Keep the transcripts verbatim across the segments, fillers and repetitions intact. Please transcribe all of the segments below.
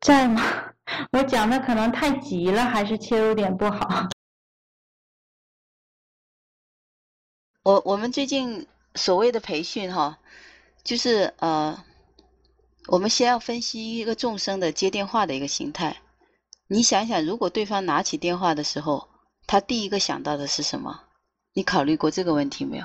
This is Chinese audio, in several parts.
在吗？我讲的可能太急了，还是切入点不好？ 我我们最近所谓的培训哈，就是呃，我们先要分析一个众生的接电话的一个心态。你想想，如果对方拿起电话的时候，他第一个想到的是什么？你考虑过这个问题没有？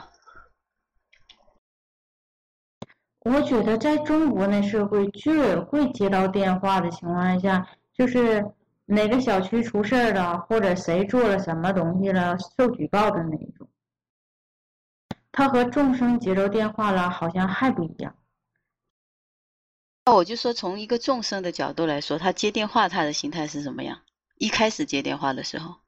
我觉得在中国那社会，居委会接到电话的情况下，就是哪个小区出事了，或者谁做了什么东西了，受举报的那种。他和众生接到电话了，好像还不一样。 那我就说，从一个众生的角度来说，他接电话他的心态是什么样？一开始接电话的时候，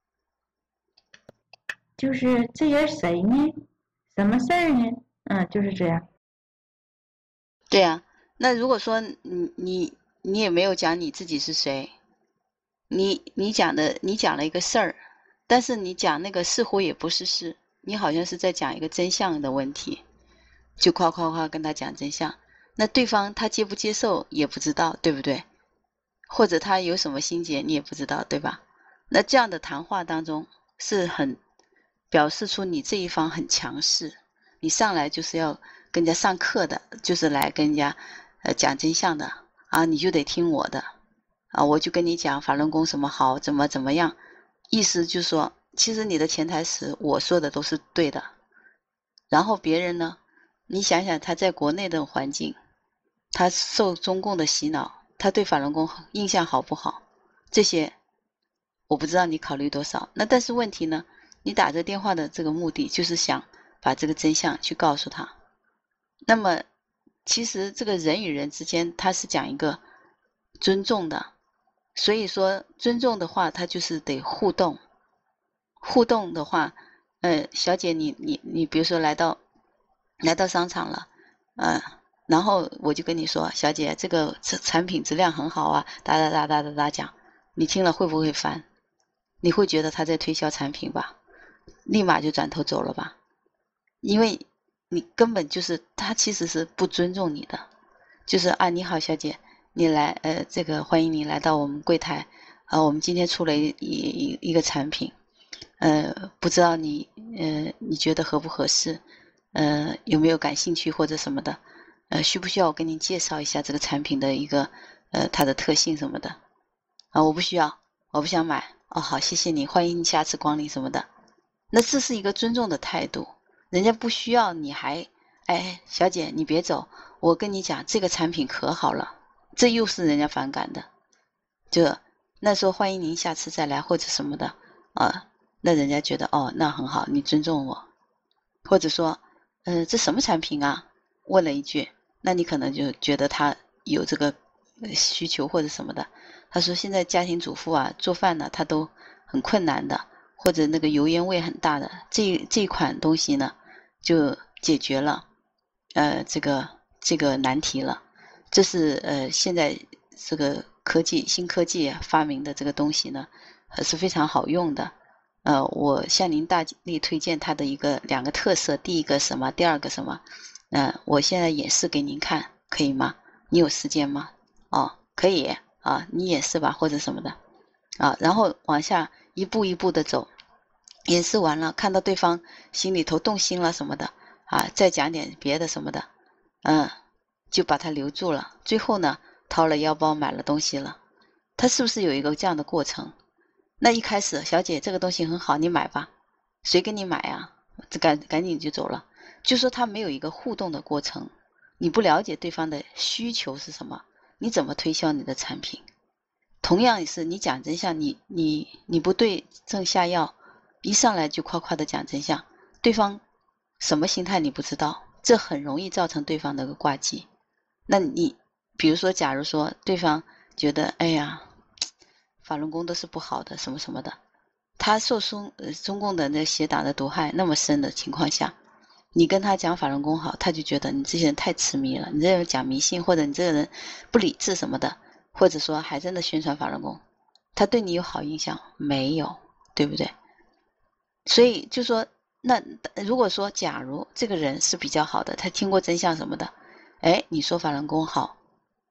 就是这人谁呢？什么事儿呢？嗯，就是这样。 对啊。那如果说你你你也没有讲你自己是谁，你你讲的你讲了一个事儿，但是你讲那个似乎也不是事，你好像是在讲一个真相的问题，就夸夸夸跟他讲真相，那对方他接不接受也不知道，对不对？或者他有什么心结你也不知道，对吧？那这样的谈话当中是很表示出你这一方很强势，你上来就是要跟人家上课的，就是来跟人家呃讲真相的啊，你就得听我的啊，我就跟你讲法轮功什么好，怎么怎么样，意思就是说，其实你的潜台词我说的都是对的，然后别人呢，你想想他在国内的环境，他受中共的洗脑，他对法轮功印象好不好？这些我不知道你考虑多少。那但是问题呢，你打这电话的这个目的就是想把这个真相去告诉他。那么其实这个人与人之间，他是讲一个尊重的，所以说尊重的话，他就是得互动。互动的话，呃，小姐你你你比如说来到来到商场了，呃，然后我就跟你说，小姐这个产品质量很好啊，哒哒哒哒哒哒讲，你听了会不会烦？你会觉得他在推销产品吧？立马就转头走了吧？因为你根本就是他其实是不尊重你的，就是啊，你好，小姐，你来，呃，这个欢迎你来到我们柜台，呃，我们今天出了一一一个产品，呃，不知道你，呃，你觉得合不合适？呃，有没有感兴趣或者什么的？呃，需不需要我跟您介绍一下这个产品的一个，呃，它的特性什么的？啊，我不需要，我不想买。哦，好，谢谢你，欢迎你下次光临什么的。那这是一个尊重的态度，人家不需要你还，哎，小姐你别走，我跟你讲这个产品可好了，这又是人家反感的，就那说欢迎您下次再来或者什么的啊，那人家觉得哦那很好，你尊重我，或者说，呃，这什么产品啊？问了一句，那你可能就觉得他有这个需求或者什么的。他说现在家庭主妇啊，做饭呢，他都很困难的，或者那个油烟味很大的，这这款东西呢，就解决了，呃，这个这个难题了。这是呃现在这个科技新科技发明的这个东西呢，是非常好用的。呃，我向您大力推荐它的一个两个特色，第一个什么，第二个什么，嗯、呃，我现在演示给您看，可以吗？你有时间吗？哦，可以啊，你演示吧，或者什么的啊，然后往下一步一步的走，演示完了，看到对方心里头动心了什么的啊，再讲点别的什么的，嗯，就把他留住了。最后呢，掏了腰包买了东西了，他是不是有一个这样的过程？那一开始，小姐这个东西很好，你买吧。谁跟你买啊？这赶赶紧就走了。就说他没有一个互动的过程，你不了解对方的需求是什么，你怎么推销你的产品？同样也是，你讲真相，你你你不对症下药，一上来就夸夸的讲真相，对方什么心态你不知道，这很容易造成对方的个挂机。那你比如说，假如说对方觉得，哎呀，法轮功都是不好的，什么什么的，他受中呃中共的那邪党的毒害那么深的情况下，你跟他讲法轮功好，他就觉得你这些人太痴迷了，你这人讲迷信，或者你这个人不理智什么的，或者说还真的宣传法轮功，他对你有好印象没有？对不对？所以就说，那如果说假如这个人是比较好的，他听过真相什么的，哎，你说法轮功好，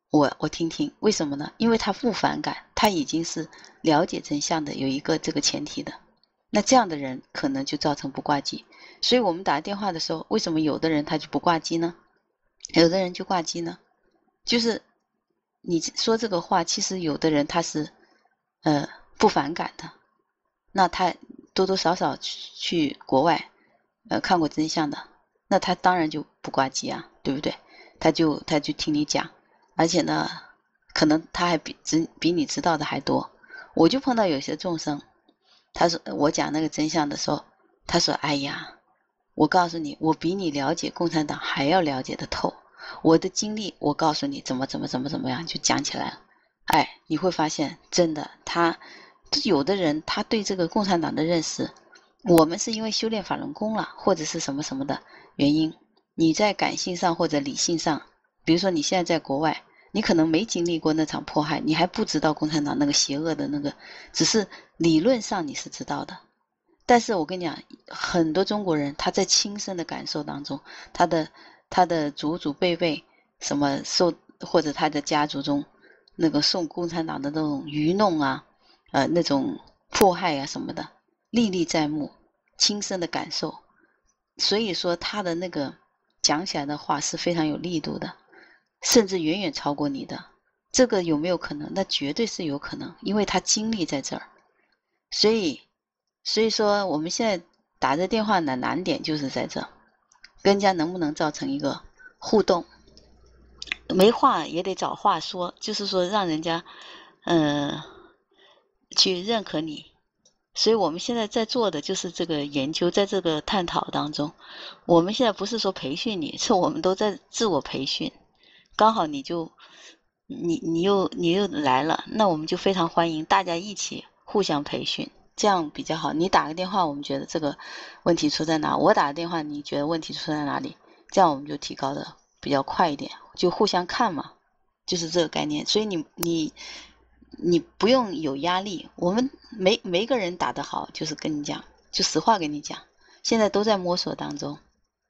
我我听听，为什么呢？因为他不反感，他已经是了解真相的，有一个这个前提的。那这样的人可能就造成不挂机。所以我们打电话的时候，为什么有的人他就不挂机呢？有的人就挂机呢？就是你说这个话，其实有的人他是呃不反感的，那他多多少少去去国外呃看过真相的，那他当然就不挂机啊，对不对？他就他就听你讲，而且呢，可能他还比知比你知道的还多。我就碰到有些众生，他说我讲那个真相的时候，他说：“哎呀，我告诉你，我比你了解共产党还要了解的透。我的经历，我告诉你怎么怎么怎么怎么样，就讲起来了。哎，你会发现，真的，他有的人他对这个共产党的认识，我们是因为修炼法轮功了，或者是什么什么的原因。你在感性上或者理性上，比如说你现在在国外，你可能没经历过那场迫害，你还不知道共产党那个邪恶的那个，只是理论上你是知道的。但是我跟你讲，很多中国人他在亲身的感受当中，他的他的祖祖辈辈什么受，或者他的家族中那个受共产党的那种愚弄啊，呃那种迫害啊什么的，历历在目，亲身的感受。所以说他的那个讲起来的话是非常有力度的，甚至远远超过你的。这个有没有可能？那绝对是有可能，因为他经历在这儿。所以所以说我们现在打这电话的难点就是在这，跟人家能不能造成一个互动，没话也得找话说，就是说让人家呃去认可你。所以我们现在在做的就是这个研究，在这个探讨当中，我们现在不是说培训你，是我们都在自我培训。刚好你就你你又你又来了，那我们就非常欢迎大家一起互相培训，这样比较好。你打个电话，我们觉得这个问题出在哪？我打个电话，你觉得问题出在哪里？这样我们就提高的比较快一点，就互相看嘛，就是这个概念。所以你你你不用有压力，我们每每个人打得好，就是跟你讲，就实话跟你讲，现在都在摸索当中。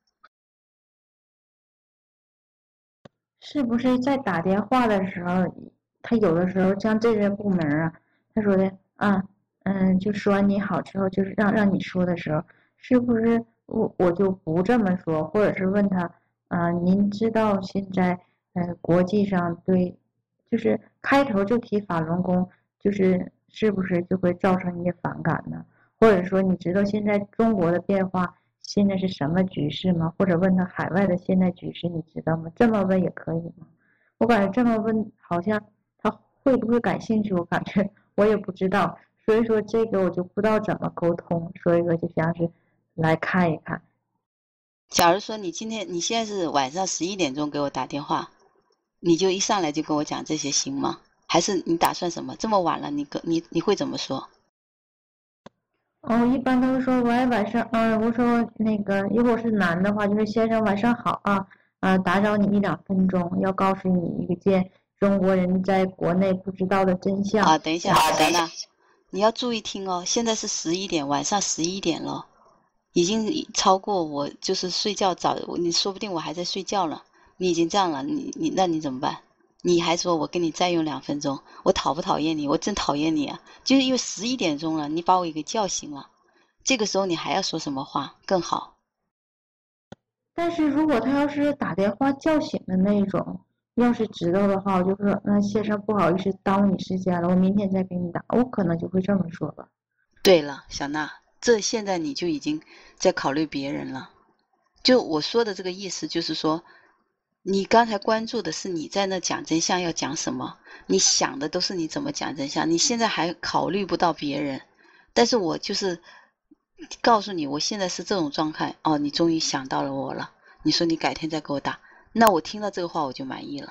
是不是在打电话的时候，他有的时候像这些部门啊，他说的啊，嗯，就说完你好之后，就是让让你说的时候，是不是我我就不这么说，或者是问他，啊，您知道现在呃国际上对，就是开头就提法轮功，就是是不是就会造成一些反感呢？或者说你知道现在中国的变化？现在是什么局势吗？或者问他海外的现在局势，你知道吗？这么问也可以吗？我感觉这么问好像他会不会感兴趣，我感觉我也不知道，所以说这个我就不知道怎么沟通，所以说就像是来看一看。 假如说你今天你现在是晚上十一点钟给我打电话，你就一上来就跟我讲这些行吗？还是你打算什么？这么晚了，你跟你你会怎么说？ 哦，一般都是说喂，晚上，嗯，我说那个，如果是男的话，就是先生晚上好啊，啊，打扰你一两分钟，要告诉你一件中国人在国内不知道的真相。 啊，等一下，小娜，你要注意听哦，现在是十一点，晚上十一点了，已经超过我就是睡觉早，你说不定我还在睡觉了，你已经这样了，你你那你怎么办？你还说我跟你再用两分钟，我讨不讨厌你？我真讨厌你啊！就是因为十一点钟了，你把我给叫醒了，这个时候你还要说什么话更好？ 但是如果他要是打电话叫醒的那种，要是知道的话，我就说，那先生不好意思耽误你时间了，我明天再给你打，我可能就会这么说吧。 对了，小娜，这现在你就已经在考虑别人了。就我说的这个意思，就是说，你刚才关注的是你在那讲真相要讲什么，你想的都是你怎么讲真相，你现在还考虑不到别人。但是我就是告诉你，我现在是这种状态。哦，你终于想到了我了。你说你改天再给我打，那我听到这个话我就满意了。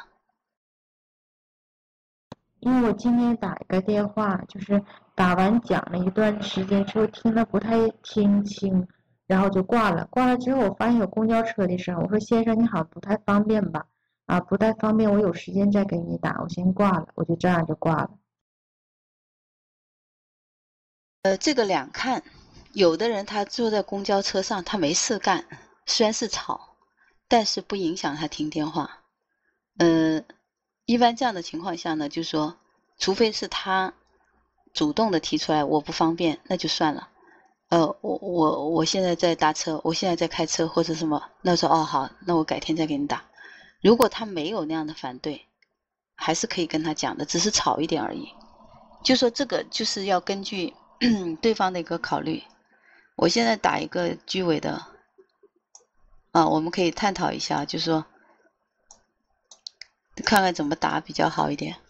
因为我今天打一个电话，就是打完讲了一段时间之后，听得不太听清，然后就挂了。挂了之后，我发现有公交车的声，我说先生你好，不太方便吧？啊，不太方便，我有时间再给你打，我先挂了，我就这样就挂了。 呃，这个两看，有的人他坐在公交车上，他没事干，虽然是吵，但是不影响他听电话。呃， 一般这样的情况下呢，就是说，除非是他主动的提出来我不方便，那就算了。呃，我我我现在在搭车，我现在在开车或者什么，那说哦好，那我改天再给你打。如果他没有那样的反对，还是可以跟他讲的，只是吵一点而已。就说这个就是要根据对方的一个考虑。我现在打一个居委的啊，我们可以探讨一下，就是说看看怎么打比较好一点。